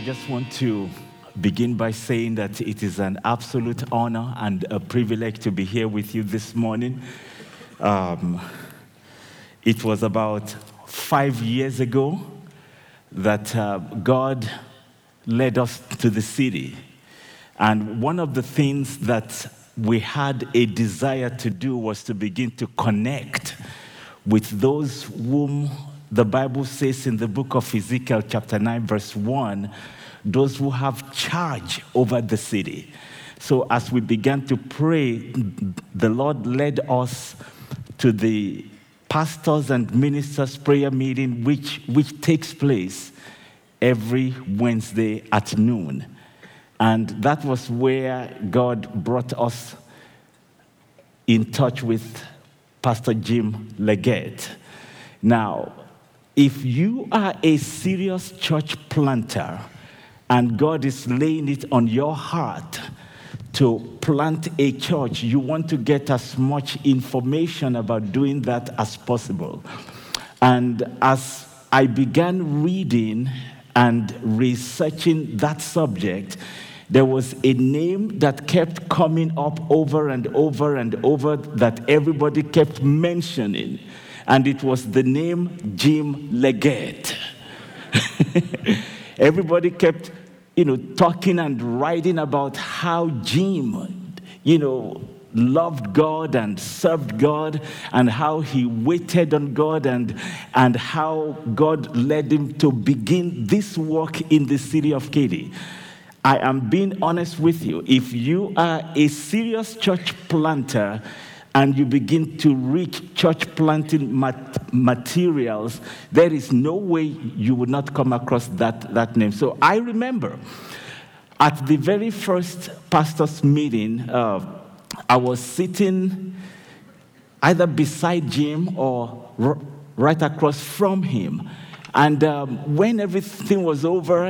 just want to begin by saying that it is an absolute honor and a privilege to be here with you this morning. It was about 5 years ago that God led us to the city. And one of the things that we had a desire to do was to begin to connect with those whom the Bible says in the book of Ezekiel chapter 9 verse 1, those who have charge over the city. So as we began to pray, the Lord led us to the pastors and ministers prayer meeting which takes place every Wednesday at noon. And that was where God brought us in touch with Pastor Jim Leggett. Now, if you are a serious church planter and God is laying it on your heart to plant a church, you want to get as much information about doing that as possible. And as I began reading and researching that subject, there was a name that kept coming up over and over and over that everybody kept mentioning. And it was the name Jim Leggett. Everybody kept, talking and writing about how Jim, loved God and served God and how he waited on God and how God led him to begin this work in the city of Katy. I am being honest with you. If you are a serious church planter and you begin to reach church planting materials, there is no way you would not come across that name. So I remember at the very first pastor's meeting, I was sitting either beside Jim or right across from him. And when everything was over,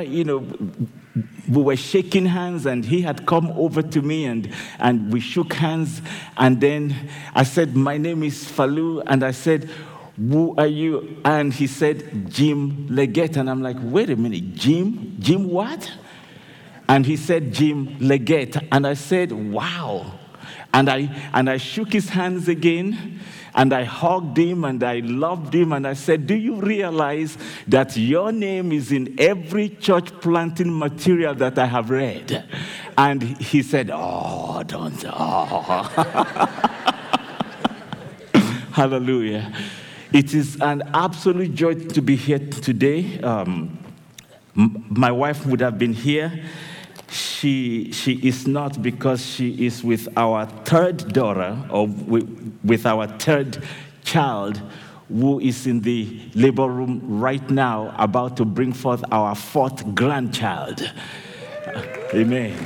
we were shaking hands, and he had come over to me, and we shook hands. And then I said, "My name is Falu." And I said, "Who are you?" And he said, "Jim Leggett." And I'm like, "Wait a minute, Jim? Jim what?" And he said, "Jim Leggett." And I said, "Wow." And I shook his hands again. And I hugged him and I loved him. And I said, "Do you realize that your name is in every church planting material that I have read?" And he said, "Oh, don't." Oh. Hallelujah. It is an absolute joy to be here today. My wife would have been here. She is not, because she is with our third daughter, or with our third child, who is in the labor room right now, about to bring forth our fourth grandchild. Amen.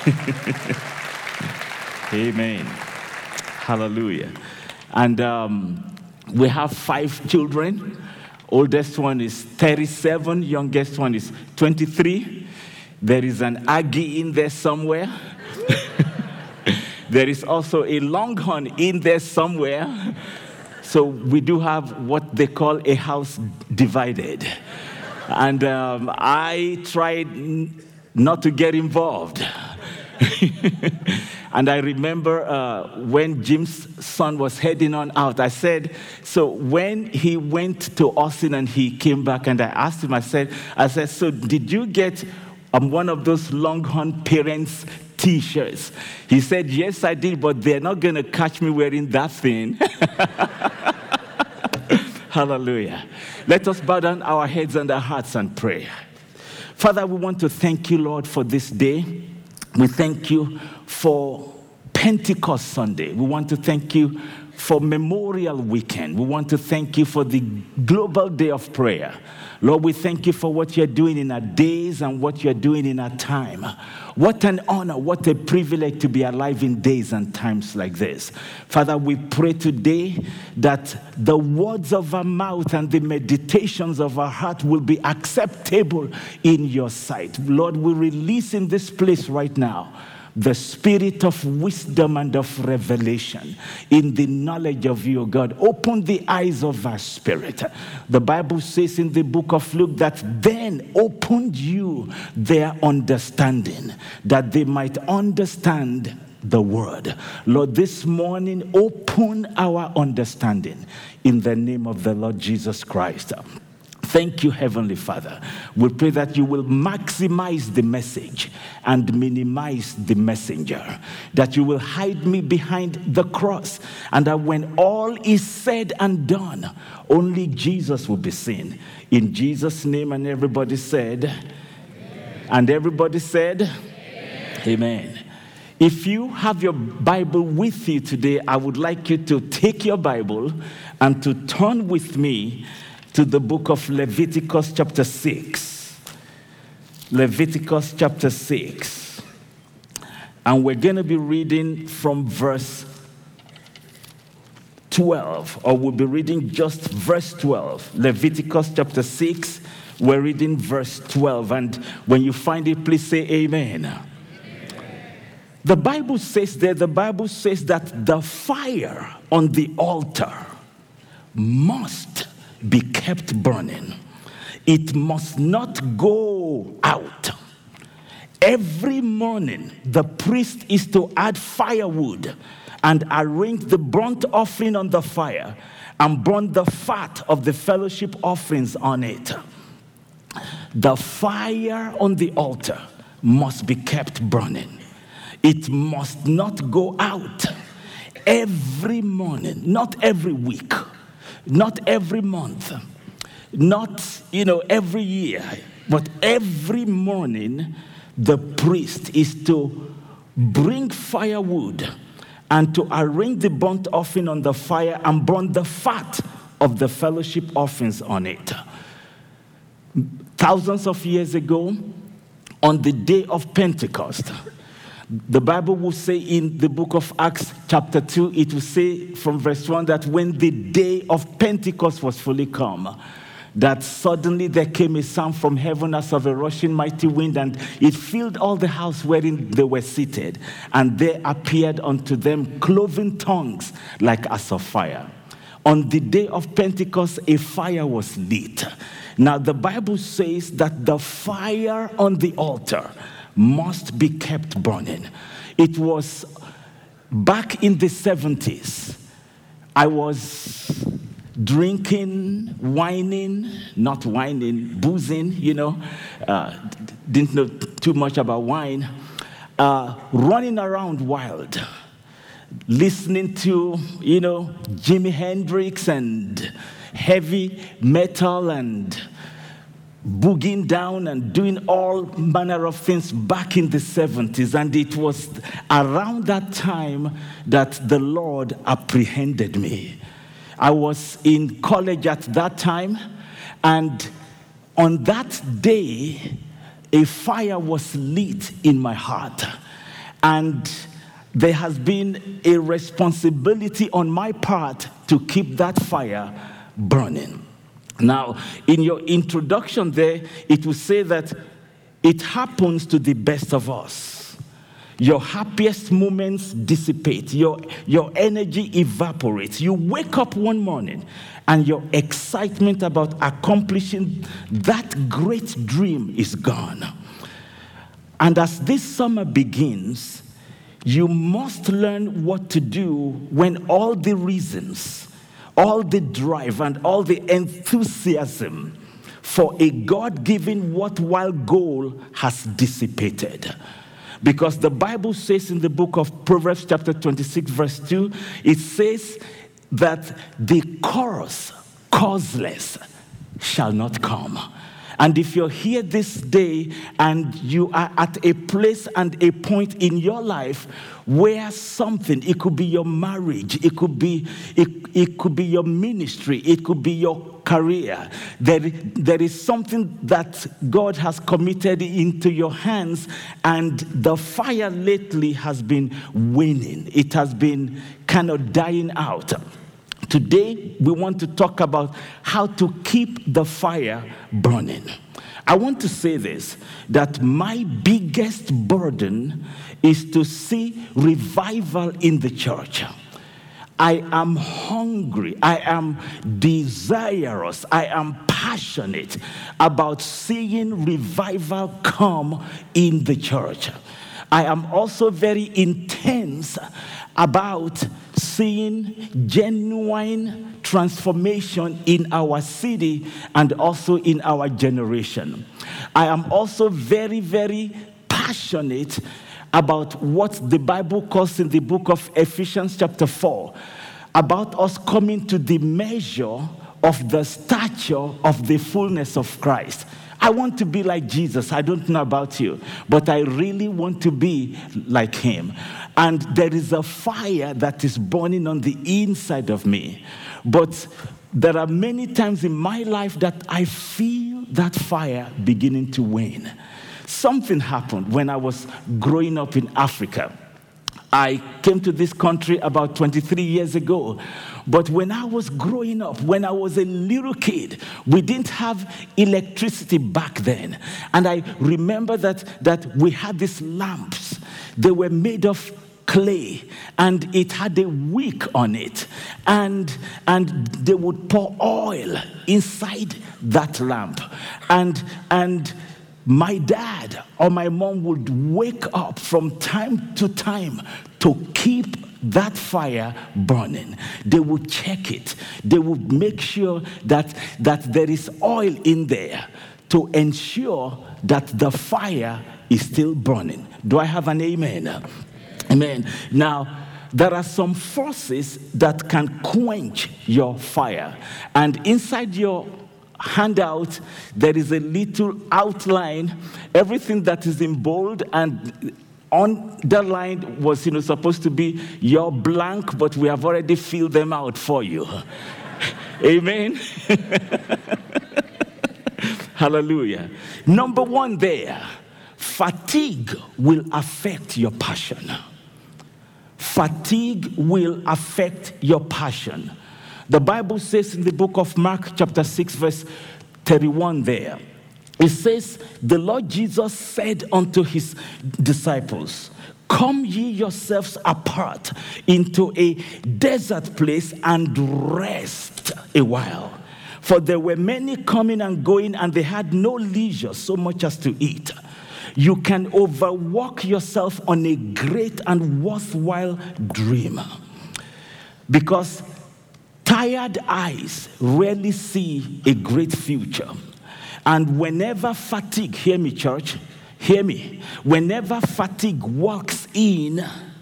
Amen. Hallelujah. And we have 5 children. Oldest one is 37. Youngest one is 23. There is an Aggie in there somewhere. There is also a Longhorn in there somewhere. So we do have what they call a house divided. And I tried not to get involved. And I remember when Jim's son was heading on out, I said, so when he went to Austin and he came back, and I asked him, I said, "So did you get one of those Longhorn parents T-shirts?" He said, "Yes, I did, but they're not going to catch me wearing that thing." Hallelujah. Let us bow down our heads and our hearts and pray. Father, we want to thank you, Lord, for this day. We thank you for Pentecost Sunday. We want to thank you for Memorial Weekend. We want to thank you for the Global Day of Prayer. Lord, we thank you for what you're doing in our days and what you're doing in our time. What an honor, what a privilege to be alive in days and times like this. Father, we pray today that the words of our mouth and the meditations of our heart will be acceptable in your sight. Lord, we release in this place right now the spirit of wisdom and of revelation in the knowledge of you, God. Open the eyes of our spirit. The Bible says in the book of Luke that then opened you their understanding, that they might understand the word. Lord, this morning, open our understanding in the name of the Lord Jesus Christ. Thank you, Heavenly Father. We pray that you will maximize the message and minimize the messenger, that you will hide me behind the cross, and that when all is said and done, only Jesus will be seen. In Jesus' name, and everybody said, Amen. And everybody said, Amen. Amen. If you have your Bible with you today, I would like you to take your Bible and to turn with me to the book of Leviticus chapter 6. Leviticus chapter 6. And we're going to be reading from verse 12, or we'll be reading just verse 12. Leviticus chapter 6, we're reading verse 12. And when you find it, please say amen. The Bible says that the fire on the altar must be kept burning. It must not go out. Every morning, the priest is to add firewood and arrange the burnt offering on the fire and burn the fat of the fellowship offerings on it. The fire on the altar must be kept burning. It must not go out. Every morning, not every week, not every month, not, every year, but every morning, the priest is to bring firewood and to arrange the burnt offering on the fire and burn the fat of the fellowship offerings on it. Thousands of years ago, on the day of Pentecost, the Bible will say in the book of Acts chapter 2, it will say from verse 1 that when the day of Pentecost was fully come, that suddenly there came a sound from heaven as of a rushing mighty wind, and it filled all the house wherein they were seated. And there appeared unto them cloven tongues like as of fire. On the day of Pentecost, a fire was lit. Now the Bible says that the fire on the altar must be kept burning. It was back in the 70s. I was drinking, boozing, didn't know too much about wine, running around wild, listening to, Jimi Hendrix and heavy metal and boogieing down and doing all manner of things back in the 70s. And it was around that time that the Lord apprehended me. I was in college at that time, and on that day, a fire was lit in my heart. And there has been a responsibility on my part to keep that fire burning. Now, in your introduction there, it will say that it happens to the best of us. Your happiest moments dissipate. Your energy evaporates. You wake up one morning and your excitement about accomplishing that great dream is gone. And as this summer begins, you must learn what to do when all the reasons, all the drive and all the enthusiasm for a God-given worthwhile goal has dissipated. Because the Bible says in the book of Proverbs chapter 26 verse 2, it says that the causeless shall not come. And if you're here this day and you are at a place and a point in your life where something, it could be your marriage, it could be your ministry, it could be your career, there is something that God has committed into your hands, and the fire lately has been waning. It has been kind of dying out. Today, we want to talk about how to keep the fire burning. I want to say this, that my biggest burden is to see revival in the church. I am hungry, I am desirous, I am passionate about seeing revival come in the church. I am also very intense about seeing genuine transformation in our city and also in our generation. I am also very, very passionate about what the Bible calls in the book of Ephesians chapter 4, about us coming to the measure of the stature of the fullness of Christ. I want to be like Jesus. I don't know about you, but I really want to be like him. And there is a fire that is burning on the inside of me. But there are many times in my life that I feel that fire beginning to wane. Something happened when I was growing up in Africa. I came to this country about 23 years ago. But when I was growing up, when I was a little kid, we didn't have electricity back then. And I remember that we had these lamps. They were made of clay, and it had a wick on it. And they would pour oil inside that lamp. And my dad or my mom would wake up from time to time to keep that fire burning. They would check it. They would make sure that there is oil in there to ensure that the fire is still burning. Do I have an amen? Amen. Now, there are some forces that can quench your fire. And inside your handout, there is a little outline. Everything that is in bold and underlined was, supposed to be your blank, but we have already filled them out for you. Amen. Hallelujah. Number one there, fatigue will affect your passion. Fatigue will affect your passion. The Bible says in the book of Mark chapter 6 verse 31 there, it says, the Lord Jesus said unto his disciples, come ye yourselves apart into a desert place and rest a while. For there were many coming and going, and they had no leisure so much as to eat. You can overwork yourself on a great and worthwhile dream, because tired eyes rarely see a great future. And whenever fatigue, hear me, church, hear me. Whenever fatigue walks in,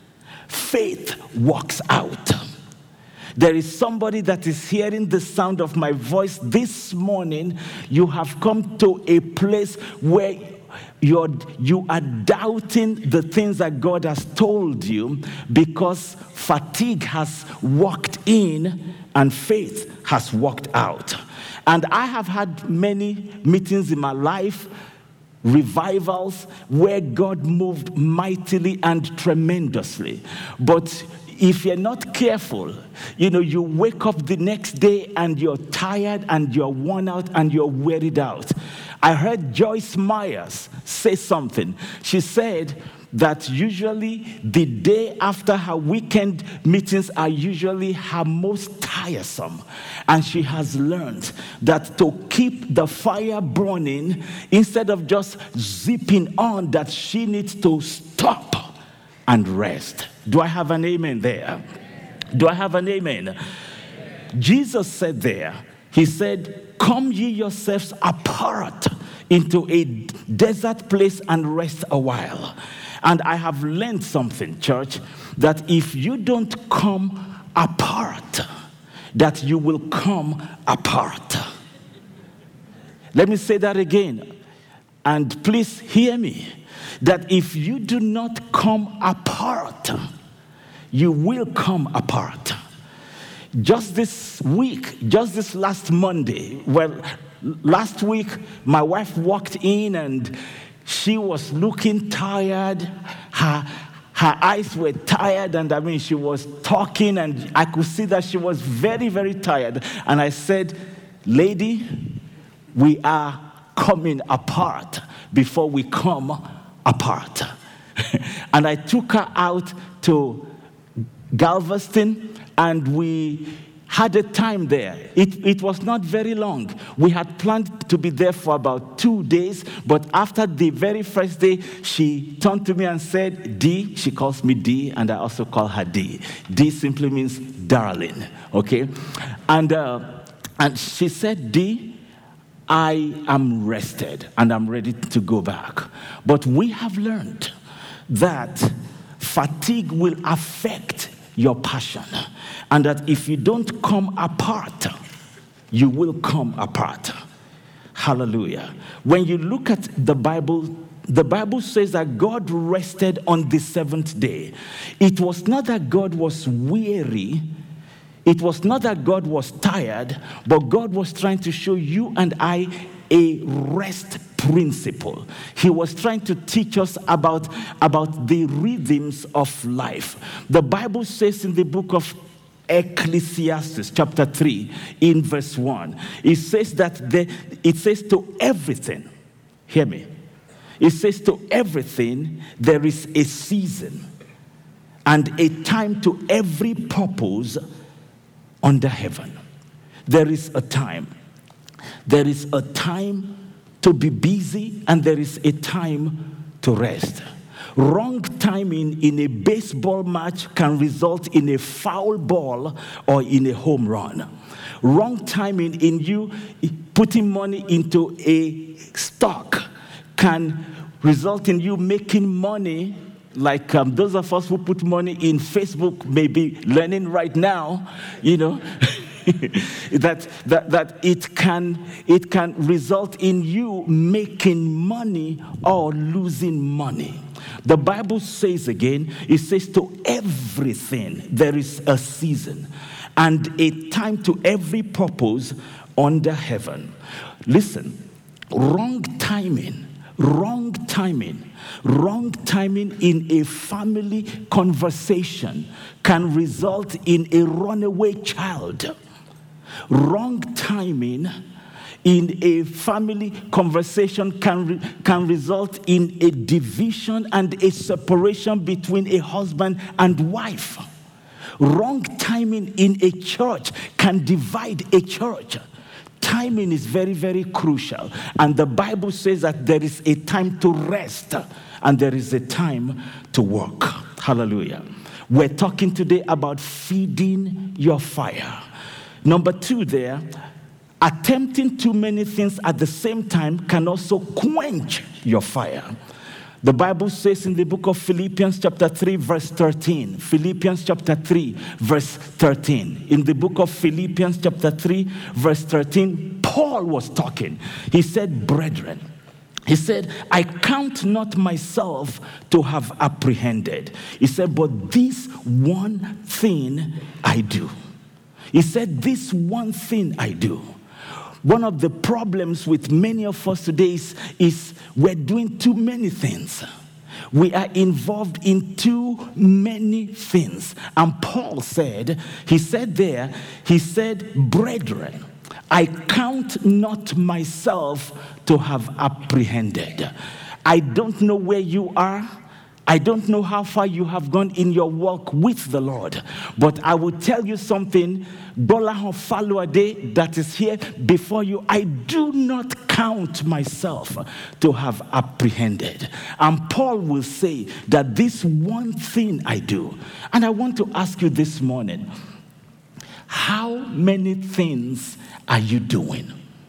faith walks out. There is somebody that is hearing the sound of my voice this morning. You have come to a place where you are doubting the things that God has told you, because fatigue has walked in and faith has walked out. And I have had many meetings in my life, revivals, where God moved mightily and tremendously. But if you're not careful, you wake up the next day and you're tired and you're worn out and you're wearied out. I heard Joyce Myers say something. She said that usually the day after her weekend meetings are usually her most tiresome. And she has learned that to keep the fire burning, instead of just zipping on, that she needs to stop and rest. Do I have an amen there? Do I have an amen? Jesus said there, he said, come ye yourselves apart into a desert place and rest a while. And I have learned something, church, that if you don't come apart, that you will come apart. Let me say that again, and please hear me, that if you do not come apart, you will come apart. Just this week, just this last Monday, last week, my wife walked in and she was looking tired. Her eyes were tired, and she was talking, and I could see that she was very, very tired. And I said, lady, we are coming apart before we come apart. And I took her out to Galveston, and we had a time there. It was not very long. We had planned to be there for about 2 days, but after the very first day, she turned to me and said, D. She calls me D, and I also call her D. D simply means darling, okay? And she said, D, I am rested, and I'm ready to go back. But we have learned that fatigue will affect your passion, and that if you don't come apart, you will come apart. Hallelujah. When you look at the Bible says that God rested on the seventh day. It was not that God was weary. It was not that God was tired, but God was trying to show you and I a rest principle. He was trying to teach us about the rhythms of life. The Bible says in the book of Ecclesiastes chapter 3 in verse 1, it says to everything, hear me, it says to everything there is a season and a time to every purpose under heaven. There is a time. There is a time to be busy, and there is a time to rest. Wrong timing in a baseball match can result in a foul ball or in a home run. Wrong timing in you putting money into a stock can result in you making money, like those of us who put money in Facebook may be learning right now, that it can result in you making money or losing money. The Bible says again, it says to everything there is a season and a time to every purpose under heaven. Listen, wrong timing in a family conversation can result in a runaway child. Wrong timing in a family conversation can result in a division and a separation between a husband and wife. Wrong timing in a church can divide a church. Timing is very, very crucial. And the Bible says that there is a time to rest and there is a time to work. Hallelujah. We're talking today about feeding your fire. Number 2 there, attempting too many things at the same time can also quench your fire. The Bible says in the book of Philippians chapter 3 verse 13. Philippians chapter 3 verse 13. In the book of Philippians chapter 3 verse 13, Paul was talking. He said, brethren, he said, I count not myself to have apprehended. He said, but this one thing I do. He said, this one thing I do. One of the problems with many of us today is we're doing too many things. We are involved in too many things. And Paul said, brethren, I count not myself to have apprehended. I don't know where you are. I don't know how far you have gone in your walk with the Lord, but I will tell you something, Bolaho Faluade, that is here before you. I do not count myself to have apprehended. And Paul will say that this one thing I do. And I want to ask you this morning, how many things are you doing?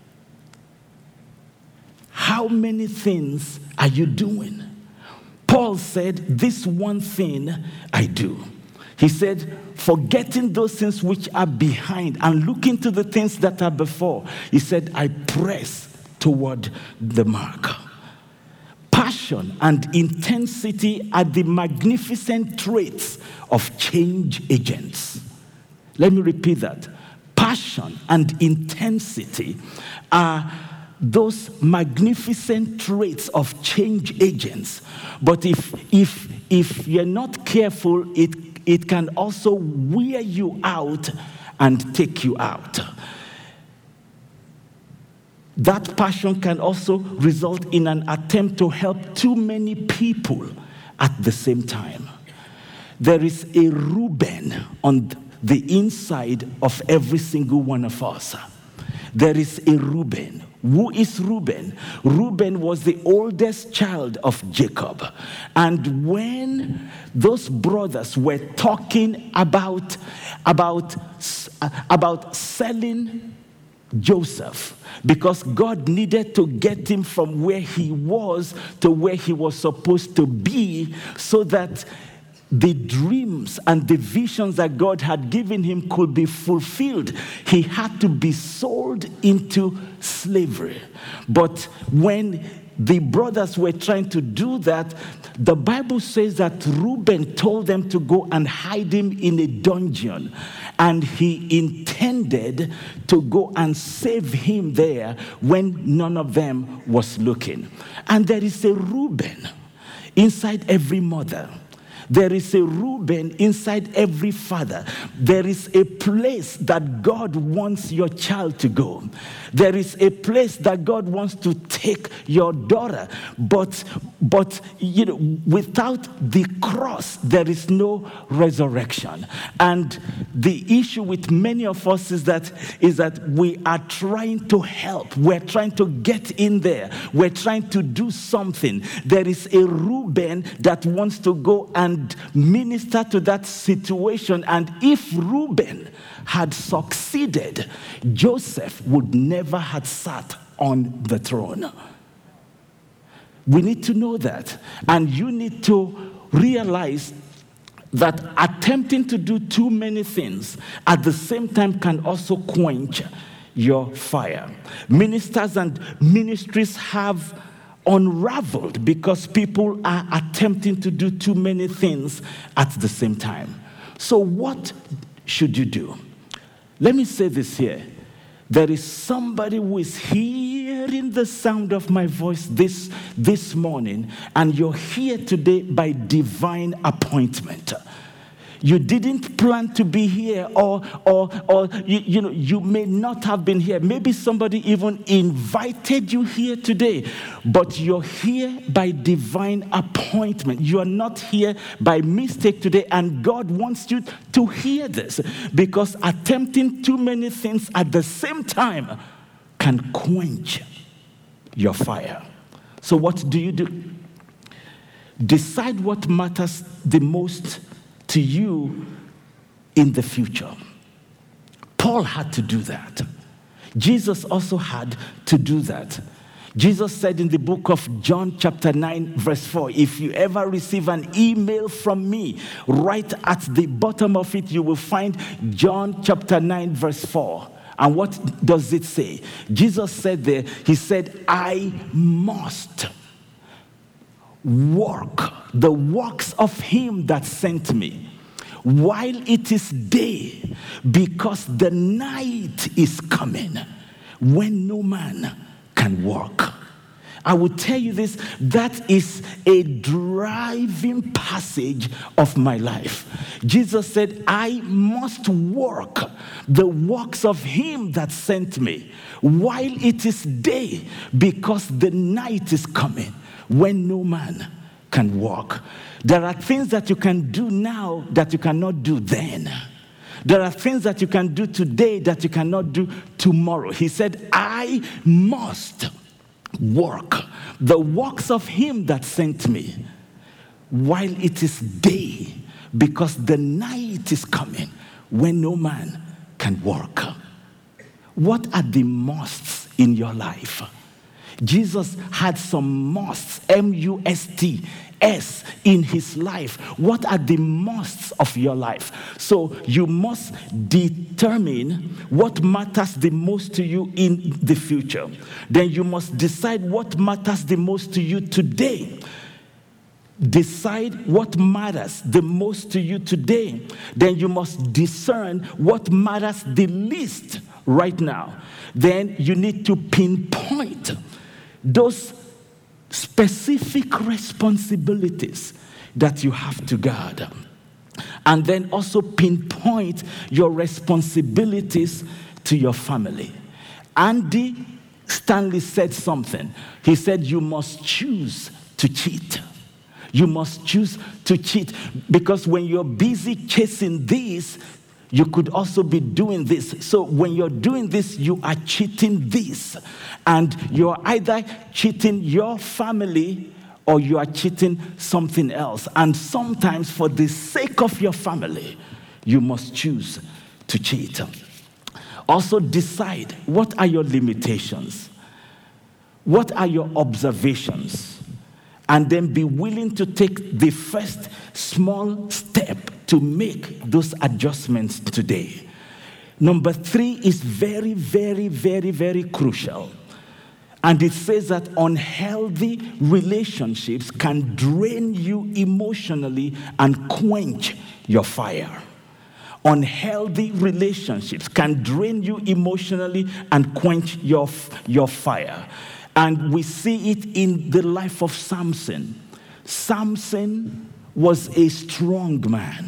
How many things are you doing? Paul said, this one thing I do. He said, forgetting those things which are behind and looking to the things that are before. He said, I press toward the mark. Passion and intensity are the magnificent traits of change agents. Let me repeat that. Passion and intensity are those magnificent traits of change agents. But if you're not careful, it can also wear you out and take you out. That passion can also result in an attempt to help too many people at the same time. There is a Reuben on the inside of every single one of us. There is a Reuben. Who is Reuben? Reuben was the oldest child of Jacob. And when those brothers were talking about selling Joseph, because God needed to get him from where he was to where he was supposed to be, so that the dreams and the visions that God had given him could be fulfilled, he had to be sold into slavery. But when the brothers were trying to do that, the Bible says that Reuben told them to go and hide him in a dungeon. And he intended to go and save him there when none of them was looking. And there is a Reuben inside every mother. There is a Reuben inside every father. There is a place that God wants your child to go. There is a place that God wants to take your daughter. But without the cross, there is no resurrection. And the issue with many of us is that we are trying to help. We're trying to get in there. We're trying to do something. There is a Reuben that wants to go and minister to that situation. And if Reuben had succeeded, Joseph would never have sat on the throne. We need to know that. And you need to realize that attempting to do too many things at the same time can also quench your fire. Ministers and ministries have unraveled because people are attempting to do too many things at the same time. So what should you do? Let me say this here. There is somebody who is hearing the sound of my voice this morning, and you're here today by divine appointment. You didn't plan to be here, or you may not have been here. Maybe somebody even invited you here today, but you're here by divine appointment. You are not here by mistake today, and God wants you to hear this, because attempting too many things at the same time can quench your fire. So what do you do? Decide what matters the most to you in the future. Paul had to do that. Jesus also had to do that. Jesus said in the book of John chapter 9 verse 4, if you ever receive an email from me, right at the bottom of it you will find John chapter 9 verse 4. And what does it say? Jesus said there, he said, I must work the works of him that sent me while it is day, because the night is coming when no man can work. I will tell you this, that is a driving passage of my life. Jesus said, I must work the works of him that sent me while it is day, because the night is coming when no man can walk. There are things that you can do now that you cannot do then. There are things that you can do today that you cannot do tomorrow. He said, I must work the works of him that sent me while it is day, because the night is coming when no man can work. What are the musts in your life? Jesus had some musts, M-U-S-T-S, in his life. What are the musts of your life? So you must determine what matters the most to you in the future. Then you must decide what matters the most to you today. Decide what matters the most to you today. Then you must discern what matters the least right now. Then you need to pinpoint those specific responsibilities that you have to guard. And then also pinpoint your responsibilities to your family. Andy Stanley said something. He said, you must choose to cheat. You must choose to cheat, because when you're busy chasing this, you could also be doing this. So when you're doing this, you are cheating this. And you're either cheating your family or you are cheating something else. And sometimes for the sake of your family, you must choose to cheat. Also decide, what are your limitations? What are your observations? And then be willing to take the first small step to make those adjustments today. Number 3 is very, very, very, very crucial. And it says that unhealthy relationships can drain you emotionally and quench your fire. Unhealthy relationships can drain you emotionally and quench your fire. And we see it in the life of Samson. Samson was a strong man.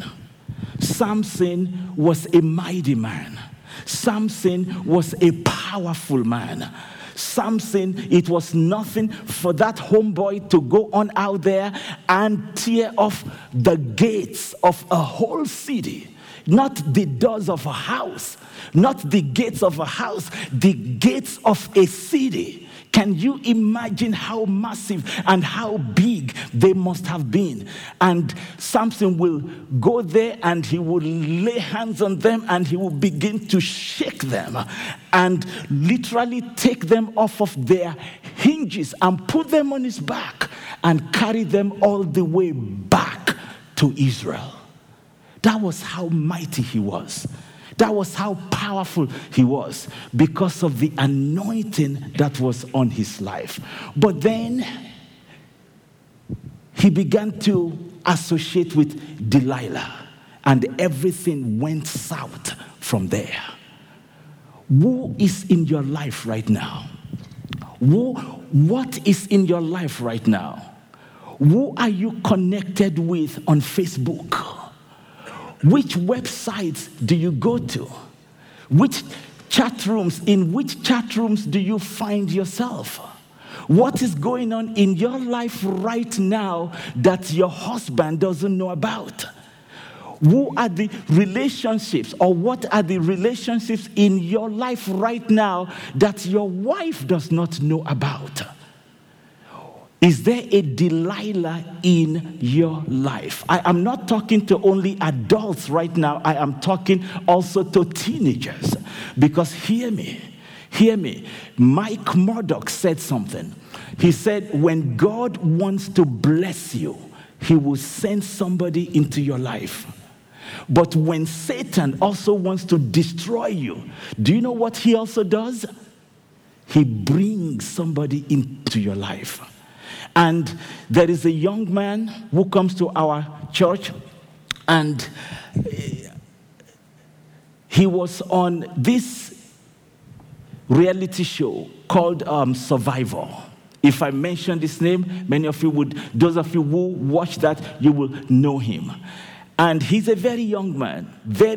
Samson was a mighty man. Samson was a powerful man. Samson, it was nothing for that homeboy to go on out there and tear off the gates of a whole city. Not the doors of a house, not the gates of a house, the gates of a city. Can you imagine how massive and how big they must have been? And Samson will go there and he will lay hands on them and he will begin to shake them and literally take them off of their hinges and put them on his back and carry them all the way back to Israel. That was how mighty he was. That was how powerful he was, because of the anointing that was on his life. But then he began to associate with Delilah, and everything went south from there. Who is in your life right now? What is in your life right now? Who are you connected with on Facebook? Which websites do you go to? Which chat rooms? In which chat rooms do you find yourself? What is going on in your life right now that your husband doesn't know about? Who are the relationships, or what are the relationships in your life right now that your wife does not know about? Is there a Delilah in your life? I am not talking to only adults right now. I am talking also to teenagers. Because hear me. Mike Murdock said something. He said, when God wants to bless you, he will send somebody into your life. But when Satan also wants to destroy you, do you know what he also does? He brings somebody into your life. And there is a young man who comes to our church, and he was on this reality show called Survivor. If I mention this name, many of you would, those of you who watch that, you will know him. And he's a very young man.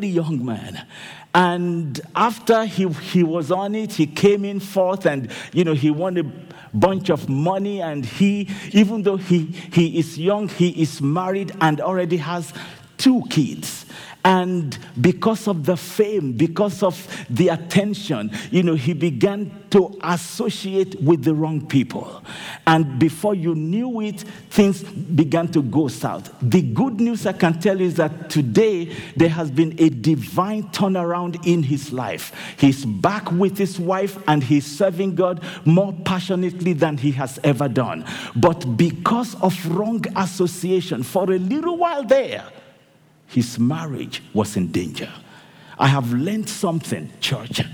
And after he was on it, he came in fourth, and he won a bunch of money. And even though he is young, he is married and already has 2 kids. And because of the fame, because of the attention, he began to associate with the wrong people. And before you knew it, things began to go south. The good news I can tell you is that today there has been a divine turnaround in his life. He's back with his wife and he's serving God more passionately than he has ever done. But because of wrong association, for a little while there, his marriage was in danger. I have learned something, church.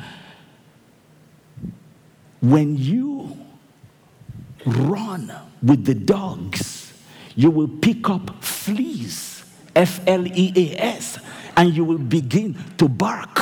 When you run with the dogs, you will pick up fleas, F-L-E-A-S, and you will begin to bark.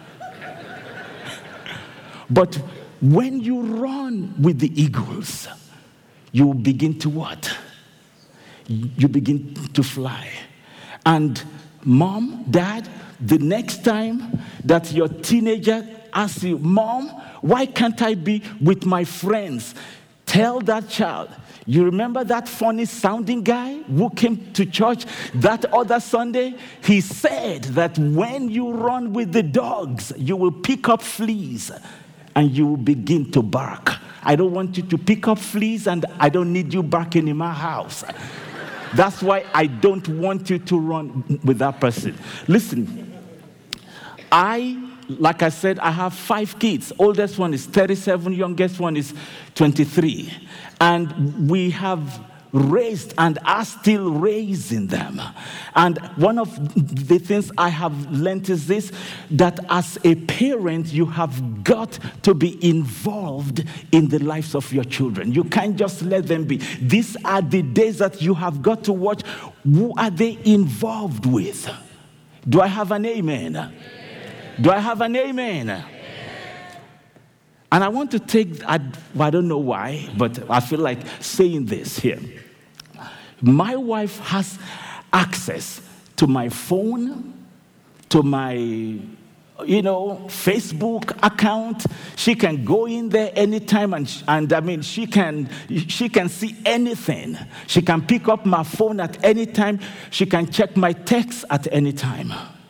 But when you run with the eagles, you will begin to what? You begin to fly. And mom, dad, the next time that your teenager asks you, Mom, why can't I be with my friends? Tell that child, you remember that funny sounding guy who came to church that other Sunday? He said that when you run with the dogs, you will pick up fleas and you will begin to bark. I don't want you to pick up fleas, and I don't need you barking in my house. That's why I don't want you to run with that person. Listen, like I said, I have 5 kids. Oldest one is 37, youngest one is 23. And we have raised and are still raising them. And one of the things I have learned is this, that as a parent, you have got to be involved in the lives of your children. You can't just let them be. These are the days that you have got to watch. Who are they involved with? Do I have an amen? Do I have an amen? And I want to take, I don't know why, but I feel like saying this here. My wife has access to my phone, to my, Facebook account. She can go in there anytime, and I mean, she can see anything. She can pick up my phone at any time. She can check my texts at any time.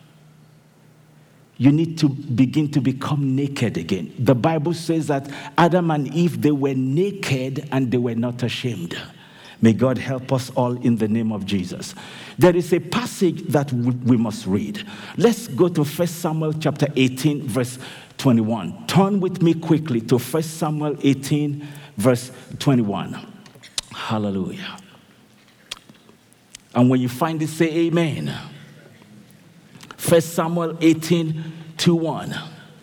You need to begin to become naked again. The Bible says that Adam and Eve, they were naked and they were not ashamed. May God help us all in the name of Jesus. There is a passage that we must read. Let's go to 1 Samuel chapter 18, verse 21. Turn with me quickly to 1 Samuel 18, verse 21. Hallelujah. And when you find it, say amen. 1 Samuel 18, 2:1.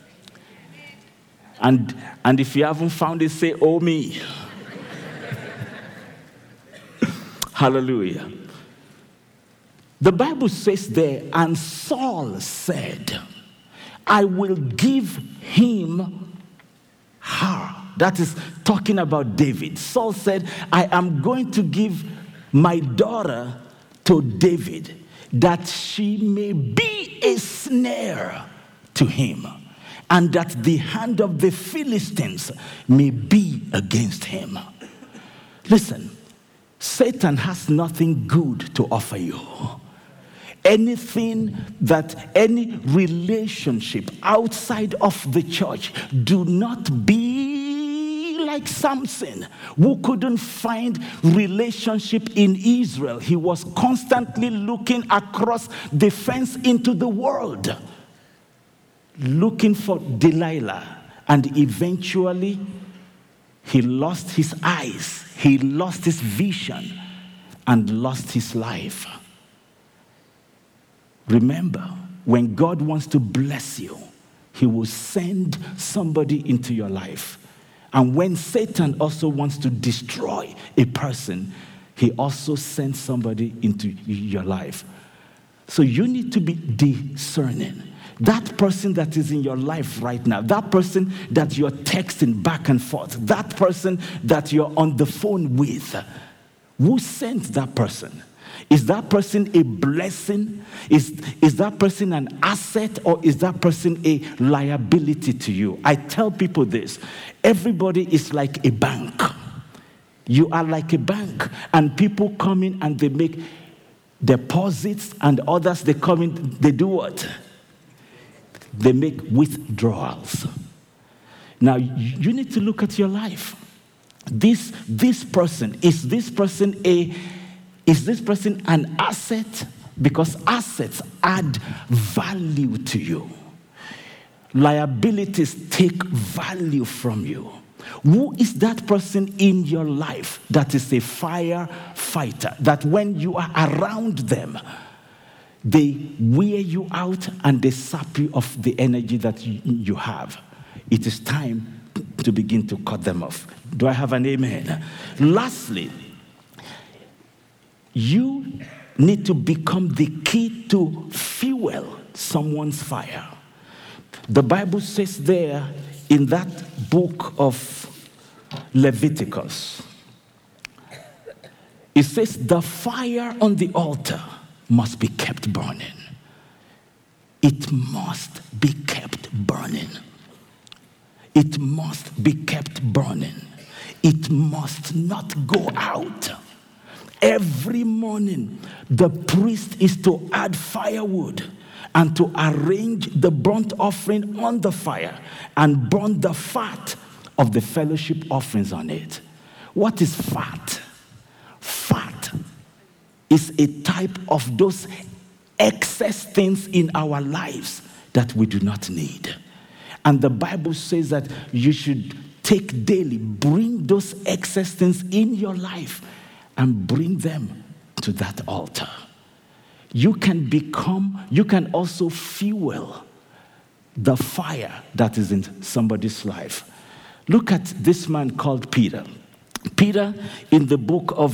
And if you haven't found it, say, oh me. Hallelujah. The Bible says there, and Saul said, I will give him her. That is talking about David. Saul said, I am going to give my daughter to David, that she may be a snare to him, and that the hand of the Philistines may be against him. Listen, Satan has nothing good to offer you. Anything any relationship outside of the church, do not be like Samson, who couldn't find relationship in Israel. He was constantly looking across the fence into the world, looking for Delilah, and eventually he lost his eyes, he lost his vision, and lost his life. Remember, when God wants to bless you, he will send somebody into your life. And when Satan also wants to destroy a person, he also sends somebody into your life. So you need to be discerning. That person that is in your life right now, that person that you're texting back and forth, that person that you're on the phone with, who sent that person? Is that person a blessing? Is that person an asset, or is that person a liability to you? I tell people this. Everybody is like a bank. You are like a bank, and people come in and they make deposits, and others, they come in, they do what? They make withdrawals. Now, you need to look at your life. This person, is this person an asset? Because assets add value to you. Liabilities take value from you. Who is that person in your life that is a firefighter, that when you are around them, they wear you out and they sap you of the energy that you have? It is time to begin to cut them off. Do I have an amen? Lastly, you need to become the key to fuel someone's fire. The Bible says there in that book of Leviticus, it says the fire on the altar must be kept burning. It must be kept burning. It must be kept burning. It must not go out. Every morning, the priest is to add firewood and to arrange the burnt offering on the fire and burn the fat of the fellowship offerings on it. What is fat? Fat is a type of those excess things in our lives that we do not need. And the Bible says that you should take daily, bring those excess things in your life and bring them to that altar. You can also fuel the fire that is in somebody's life. Look at this man called Peter. Peter, in the book of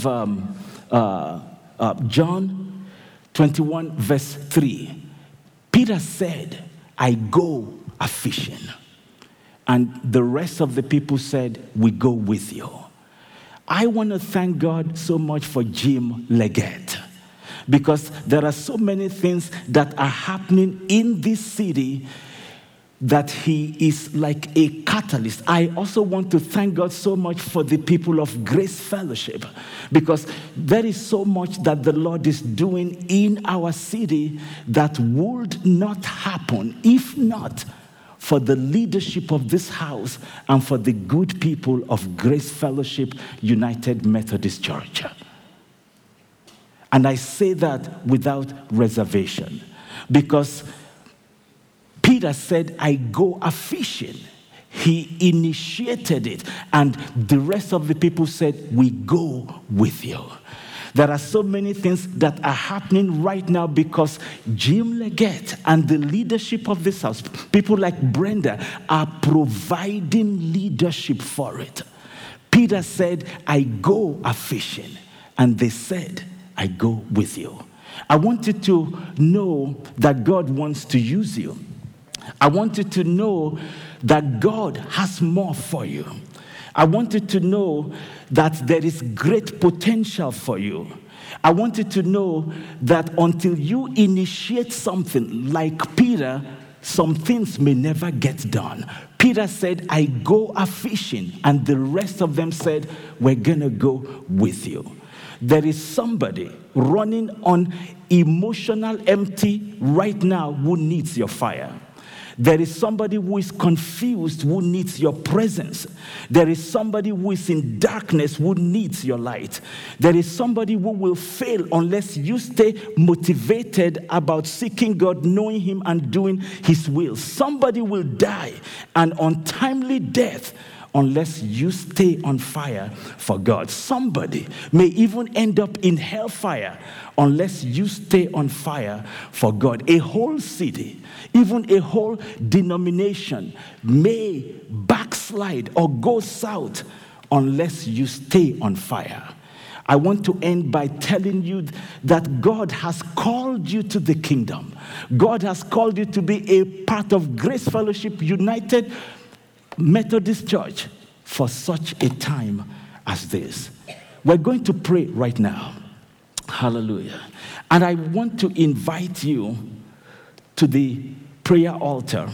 John 21, verse 3, Peter said, I go a-fishing. And the rest of the people said, we go with you. I want to thank God so much for Jim Leggett, because there are so many things that are happening in this city that he is like a catalyst. I also want to thank God so much for the people of Grace Fellowship, because there is so much that the Lord is doing in our city that would not happen if not for the leadership of this house and for the good people of Grace Fellowship United Methodist Church. And I say that without reservation, because Peter said, I go a-fishing. He initiated it, and the rest of the people said, we go with you. There are so many things that are happening right now because Jim Leggett and the leadership of this house, people like Brenda, are providing leadership for it. Peter said, I go a-fishing. And they said, I go with you. I want you to know that God wants to use you. I want you to know that God has more for you. I want you to know that there is great potential for you. I want you to know that until you initiate something like Peter, some things may never get done. Peter said, I go a-fishing, and the rest of them said, we're going to go with you. There is somebody running on emotional empty right now who needs your fire. There is somebody who is confused who needs your presence. There is somebody who is in darkness who needs your light. There is somebody who will fail unless you stay motivated about seeking God, knowing Him, and doing His will. Somebody will die an untimely death unless you stay on fire for God. Somebody may even end up in hellfire unless you stay on fire for God. A whole city, even a whole denomination may backslide or go south unless you stay on fire. I want to end by telling you that God has called you to the kingdom. God has called you to be a part of Grace Fellowship United Methodist Church for such a time as this. We're going to pray right now. Hallelujah. And I want to invite you to the prayer altar.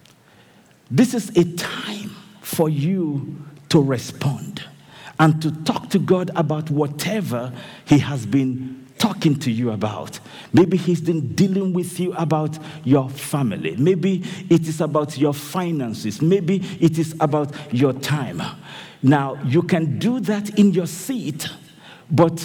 This is a time for you to respond and to talk to God about whatever He has been talking to you about. Maybe He's been dealing with you about your family. Maybe it is about your finances. Maybe it is about your time. Now, you can do that in your seat, but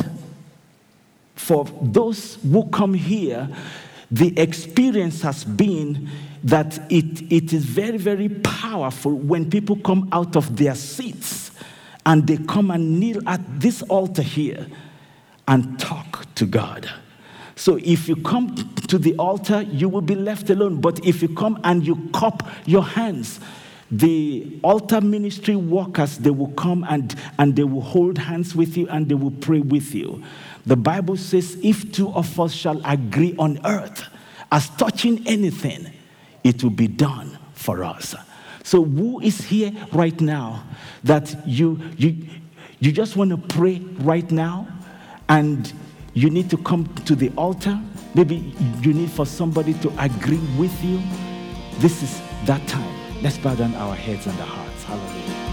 for those who come here, the experience has been that it is very, very powerful when people come out of their seats and they come and kneel at this altar here and talk to God. So if you come to the altar, you will be left alone. But if you come and you cup your hands, the altar ministry workers, they will come and they will hold hands with you and they will pray with you. The Bible says, if two of us shall agree on earth as touching anything, it will be done for us. So who is here right now that you just want to pray right now? And you need to come to the altar. Maybe you need for somebody to agree with you. This is that time. Let's bow down our heads and our hearts. Hallelujah.